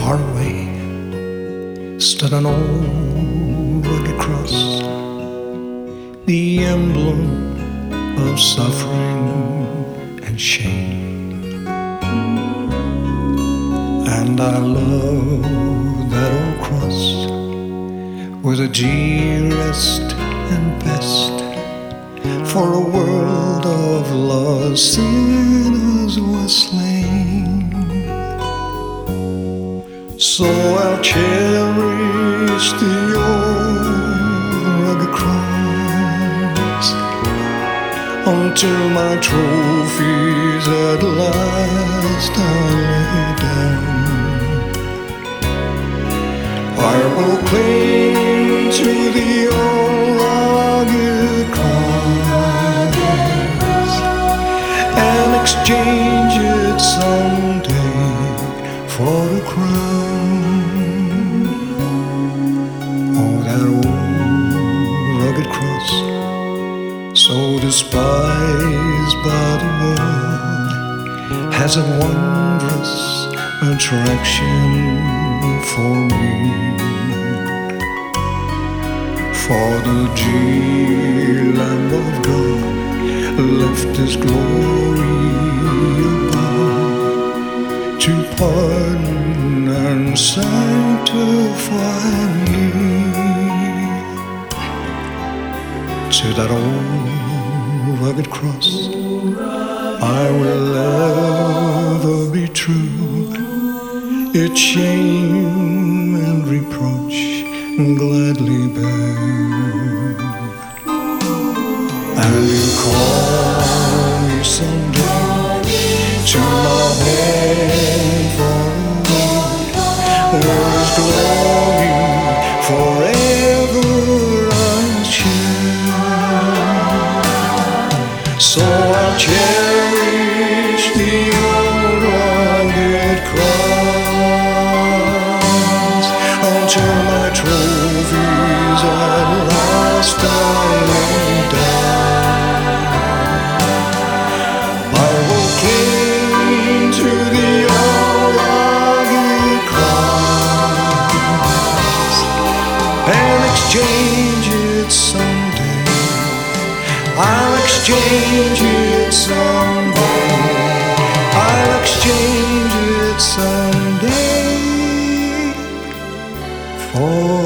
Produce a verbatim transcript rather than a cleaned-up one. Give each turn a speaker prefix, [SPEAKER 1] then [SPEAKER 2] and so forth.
[SPEAKER 1] far away stood an old rugged cross, the emblem of suffering and shame. And I love that old cross with the dearest and best for a world of lost sinners was slain. So I'll cherish the old rugged cross until my trophies at last I lay down. I will cling to the old rugged cross and exchange it someday for a crown. Oh, that old rugged cross, so despised by the world, has a wondrous attraction for me. For the dear Lamb of God left His glory above to pardon and sanctify me. To that old rugged cross I will ever be true, its shame and reproach gladly bear. And you call me someday to my home for where His glory forever I'll share. So I'll cherish the old rugged cross until my trophies at last I lay down. I will cling to the old rugged cross and exchange it someday. I'll exchange it someday. I'll exchange it someday for